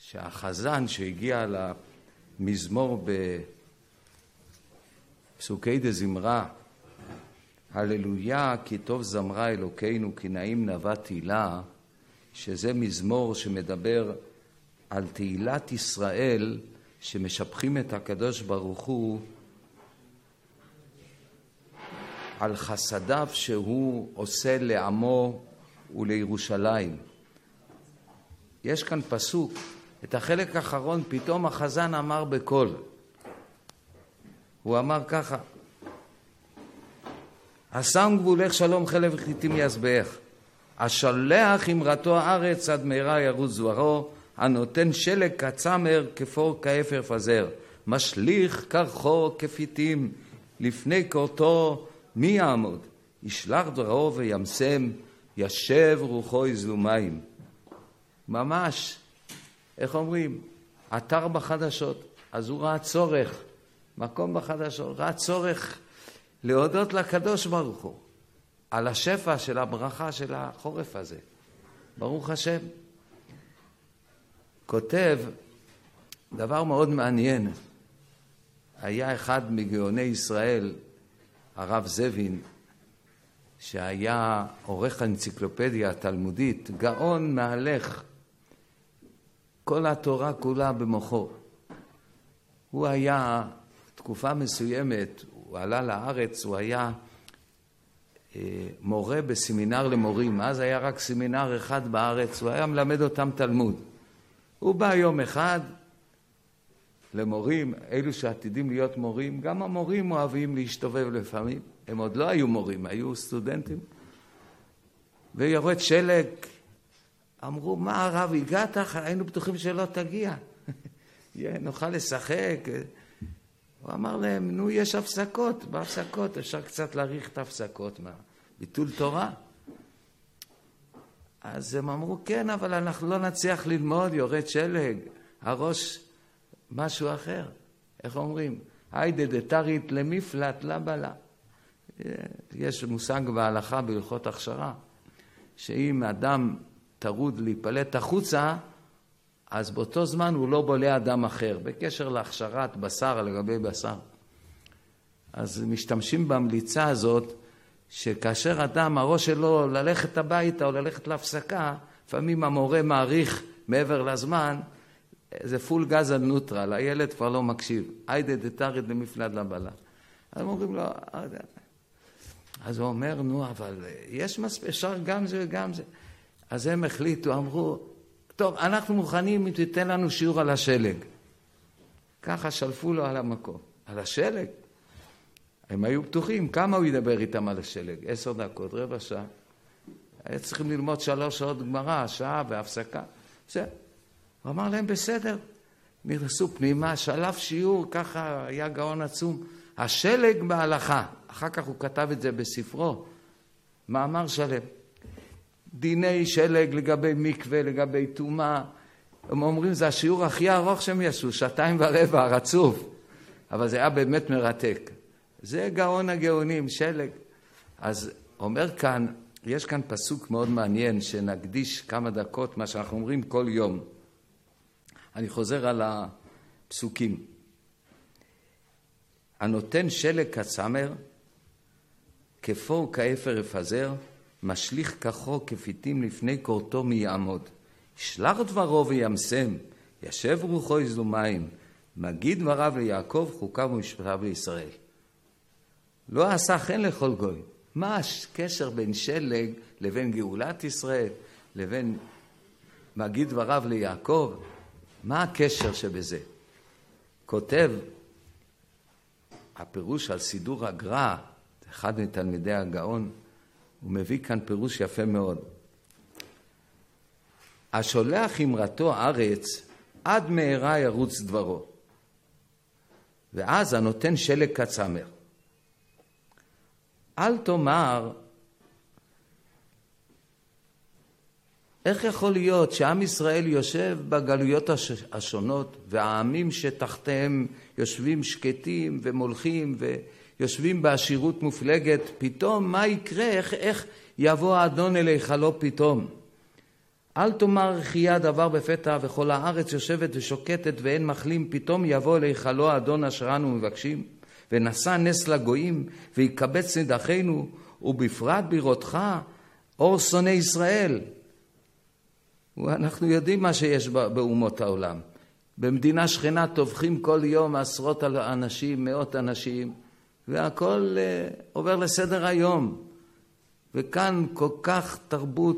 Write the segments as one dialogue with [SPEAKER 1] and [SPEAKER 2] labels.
[SPEAKER 1] שהחזן שהגיע למזמור בפסוקי דזמרה, הללויה כי טוב זמרה אלוקינו כי נעים נבא תהילה, שזה מזמור שמדבר על תהילת ישראל שמשבחים את הקדוש ברוך הוא על חסדיו שהוא עושה לעמו ולירושלים. יש כאן פסוק, את החלק האחרון פתאום החזן אמר בקול. הוא אמר ככה, השם גבולך שלום חלב חיטים יזבח, השלח אמרתו הארץ עד מהרה ירוץ זרעו, הנותן שלג כצמר כפור כאפר פזר, משליך קרחו כפיתים, לפני קורתו מי יעמוד? ישלח דברו וימסם, ישב רוחו יזלו מים. ממש, איך אומרים? אתר בחדשות. אז הוא ראה צורך, מקום בחדשות, ראה צורך להודות לקדוש ברוך הוא על השפע של הברכה של החורף הזה. ברוך השם. כותב דבר מאוד מעניין. היה אחד מגאוני ישראל, הרב זבין, שהיה עורך האנציקלופדיה התלמודית, גאון מהלך, כל התורה כולה במוחו. הוא היה, תקופה מסוימת, הוא עלה לארץ, הוא היה מורה בסמינר למורים, אז היה רק סמינר אחד בארץ, הוא היה מלמד אותם תלמוד. הוא בא יום אחד למורים, אלו שעתידים להיות מורים, גם המורים אוהבים להשתובב לפעמים, הם עוד לא היו מורים, היו סטודנטים, ויורד שלג, אמרו, מה הרב, הגעת? היינו בטוחים שלא תגיע, נוכל לשחק. הוא אמר להם, נו, יש הפסקות, בהפסקות אפשר קצת להאריך את ההפסקות, מה? ביטול תורה. אז הם אמרו, כן, אבל אנחנו לא נצליח ללמוד, יורד שלג, הראש משהו אחר. איך אומרים? היידה דתרית למפלט לבלה. יש מושג בהלכה בהלכות הכשרה, שאם אדם טרוד להיפלט החוצה, אז באותו זמן הוא לא בולע אדם אחר, בקשר להכשרת בשר לגבי בשר. אז משתמשים במליצה הזאת, שכאשר אדם, הראש שלו ללכת הביתה או ללכת להפסקה, לפעמים המורה מעריך מעבר לזמן, זה פול גז על נוטרל, הילד כבר לא מקשיב. היידה דתרית למפלט לבלה. אז הם אומרים לו, אז הוא אומר, נו, אבל יש מספיק, אפשר גם זה וגם זה. אז הם החליטו, אמרו, טוב, אנחנו מוכנים אם תיתן לנו שיעור על השלג. ככה שלפו לו על המקום. על השלג. הם היו פתוחים, כמה הוא ידבר איתם על השלג? 10 דקות, רבע שעה. היה צריכים ללמוד 3 שעות גמרא, שעה והפסקה. בסדר. הוא אמר להם, בסדר. נכנסו פנימה, שלף שיעור, ככה היה גאון עצום. השלג בהלכה. אחר כך הוא כתב את זה בספרו. מאמר שלם. דיני שלג לגבי מקווה, לגבי תומה. הם אומרים, זה השיעור הכי ארוך שהם ישו, 2.25 רצוף. אבל זה היה באמת מרתק. זה גאון הגאונים, שלג. אז אומר כאן, יש כאן פסוק מאוד מעניין, שנקדיש כמה דקות, מה שאנחנו אומרים כל יום. אני חוזר על הפסוקים. הנותן שלג כצמר, כפור כאפר יפזר, משליך כחו כפיתים לפני קורתו מי יעמוד. ישלח דברו וימסם, ישב רוחו יזלו מים, מגיד דבריו ליעקב, חוקיו ומשפטיו לישראל. לא עשה חן לכל גוי. מה הקשר בין שלג לבין גאולת ישראל, לבין מגיד דבריו ליעקב? מה הקשר שבזה? כותב הפירוש על סידור הגר"א, אחד מתלמידי הגאון, הוא מביא כאן פירוש יפה מאוד. השולח אמרתו הארץ, עד מהרה ירוץ דברו. ואז הנותן שלג כצמר. אל תאמר, איך יכול להיות שעם ישראל יושב בגלויות השונות, והעמים שתחתיהם יושבים שקטים ומולכים ויושבים בעשירות מופלגת, פתאום מה יקרה? איך יבוא האדון אליך לא פתאום? אל תאמר חיה דבר בפתע וכל הארץ יושבת ושוקטת ואין מחלים, פתאום יבוא להיכלו אדון אשר אנו מבקשים, ונשא נס לגויים ויקבץ נידחינו, ובפרט בראותך אור שונא ישראל. אנחנו יודעים מה שיש באומות העולם. במדינה שכנה טובחים כל יום עשרות אנשים, מאות אנשים, והכל עובר לסדר היום. וכאן כל כך תרבות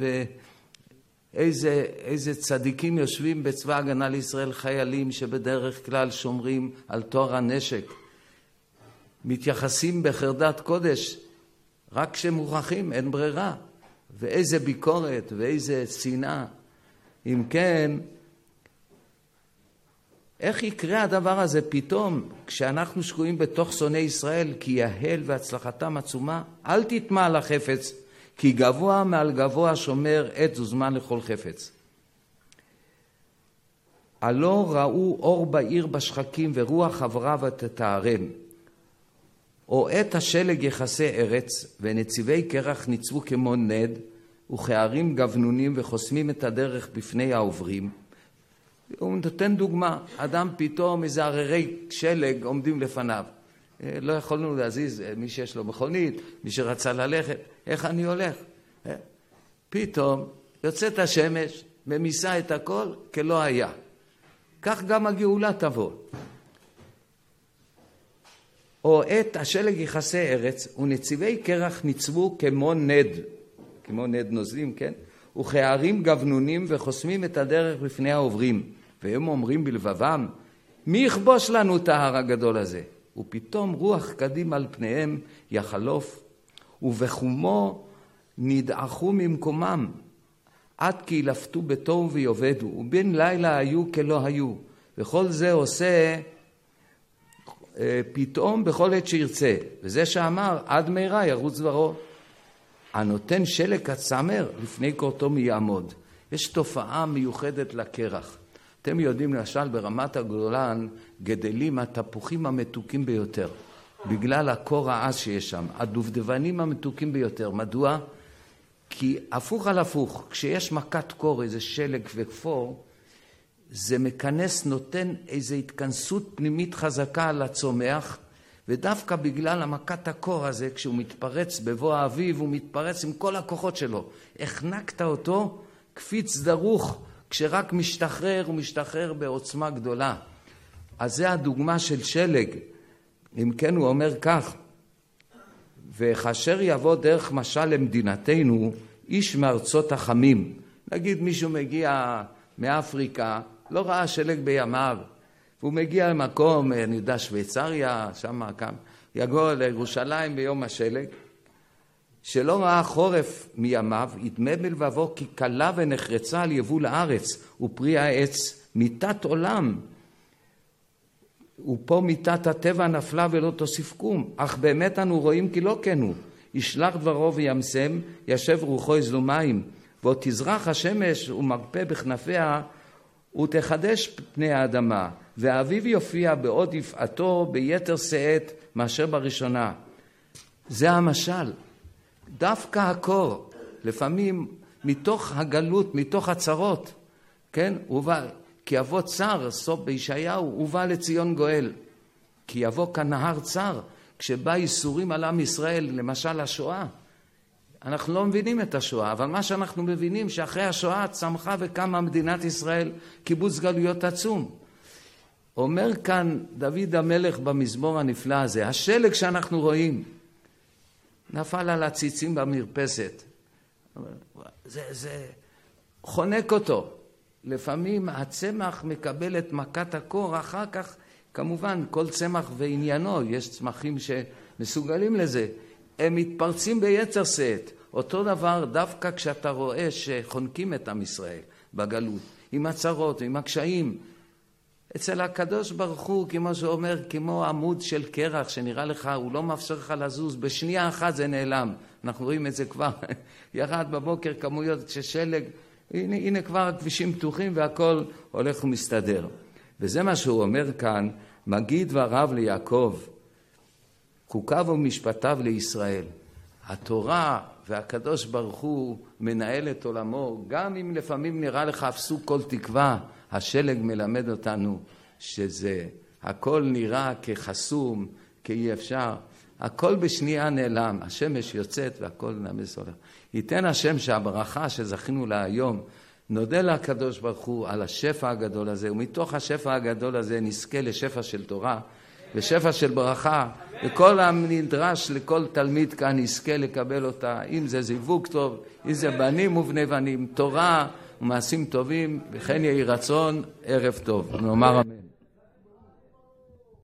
[SPEAKER 1] איזה צדיקים יושבים בצבא הגנה לישראל, חיילים שבדרך כלל שומרים על טוהר הנשק, מתייחסים בחרדת קודש, רק כשמוכרחים, אין ברירה. ואיזה ביקורת ואיזה שנאה. אם כן, איך יקרה הדבר הזה פתאום כשאנחנו שקועים בתוך שונאי ישראל, כי יהל והצלחתם עצומה? אל תטמע על החפץ, כי גבוה מעל גבוה שומר עת וזמן לכל חפץ. הלא ראו אור בעיר בשחקים ורוח עברה ותתארם. או עת השלג יחסי ארץ ונציבי קרח ניצבו כמו נד וכערים גבנונים וחוסמים את הדרך בפני העוברים. הוא נותן דוגמה, אדם פתאום איזה הררי שלג עומדים לפניו. לא יכולנו להזיז מי שיש לו מכונית, מי שרצה ללכת, איך אני הולך? פתאום יוצאת השמש, ממיסה את הכל כלא היה. כך גם הגאולה תבוא. או עת השלג יחסי ארץ ונציבי קרח ניצבו כמו נד נוזלים, כן? וכערים גבנונים וחוסמים את הדרך בפני העוברים. והם אומרים בלבבם, מי יכבוש לנו את ההר הגדול הזה? ופתאום רוח קדים על פניהם יחלוף, ובחומו נדעכו ממקומם, עד כי לפתו בתוהו ויובדו, ובין לילה היו כלא היו. וכל זה עושה פתאום בכל עת שירצה. וזה שאמר, עד מהרה ירוץ דברו. הנותן שלג הצמר לפני קורתו מי יעמוד. יש תופעה מיוחדת לקרח. אתם יודעים, למשל ברמת הגולן גדלים התפוחים המתוקים ביותר, בגלל הקור העז שיש שם, הדובדבנים המתוקים ביותר. מדוע? כי הפוך על הפוך, כשיש מכת קור, איזה שלג וכפור, זה מכנס, נותן איזו התכנסות פנימית חזקה על הצומח, ודווקא בגלל המכת הקור הזה, כשהוא מתפרץ בבוא האביב, הוא מתפרץ עם כל הכוחות שלו. החנקת אותו, קפיץ דרוך, כשרק משתחרר, הוא משתחרר בעוצמה גדולה. אז זה הדוגמה של שלג. אם כן, הוא אומר כך, וכאשר יבוא דרך משל למדינתנו, איש מארצות החמים. נגיד מישהו מגיע מאפריקה, לא ראה שלג בימיו, והוא מגיע למקום, אני יודע, שוויצריה, שם כאן, יגור לירושלים ביום השלג, שלא ראה חורף מימיו, ידמה בלבבו כי קלה ונחרצה על יבול הארץ, ופרי העץ מיתת עולם. ופה מיתת הטבע נפלה ולא תוסיף קום, אך באמת אנו רואים כי לא כן הוא. ישלח דברו וימסם, ישב רוחו יזלו מים, ועוד תזרח השמש ומרפא בכנפיה, ותחדש פני האדמה, והאביב יופיע בעוד יפעתו ביתר שאת מאשר בראשונה. זה המשל. דווקא הקור, לפעמים מתוך הגלות, מתוך הצרות, כן? כי יבוא צר, סוף בישעיהו, ובא לציון גואל. כי יבוא כנהר צר, כשבא ייסורים על עם ישראל, למשל השואה. אנחנו לא מבינים את השואה, אבל מה שאנחנו מבינים שאחרי השואה צמחה וקמה מדינת ישראל, קיבוץ גלויות עצום. אומר כאן דוד המלך במזמור הנפלא הזה, השלג שאנחנו רואים, נפל על הציצים במרפסת. זה חונק אותו. לפעמים הצמח מקבל את מכת הקור, אחר כך כמובן כל צמח ועניינו, יש צמחים שמסוגלים לזה, הם מתפרצים ביצר שאת. אותו דבר דווקא כשאתה רואה שחונקים את עם ישראל בגלות, עם הצרות, עם הקשיים. אצל הקדוש ברוך הוא, כמו שאומר, כמו עמוד של קרח שנראה לך, הוא לא מאפשר לך לזוז, בשנייה אחת זה נעלם. אנחנו רואים את זה כבר, ירד בבוקר כמויות של שלג, הנה כבר הכבישים פתוחים והכל הולך ומסתדר. וזה מה שהוא אומר כאן, מגיד דבריו ליעקב, חוקיו ומשפטיו לישראל. התורה והקדוש ברוך הוא מנהל את עולמו, גם אם לפעמים נראה לך אפסו כל תקווה, השלג מלמד אותנו שזה הכל נראה כחסום, כאי אפשר, הכל בשנייה נעלם, השמש יוצאת והכל נמס הולך. ייתן השם שהברכה שזכינו לה היום, נודה לקדוש ברוך הוא על השפע הגדול הזה, ומתוך השפע הגדול הזה נזכה לשפע של תורה, ושפע של ברכה, וכל הנדרש לכל תלמיד כאן יזכה לקבל אותה, אם זה זיווג טוב, אם זה בנים ובני בנים, תורה ומעשים טובים, וכן יהי רצון, ערב טוב. נאמר אמן.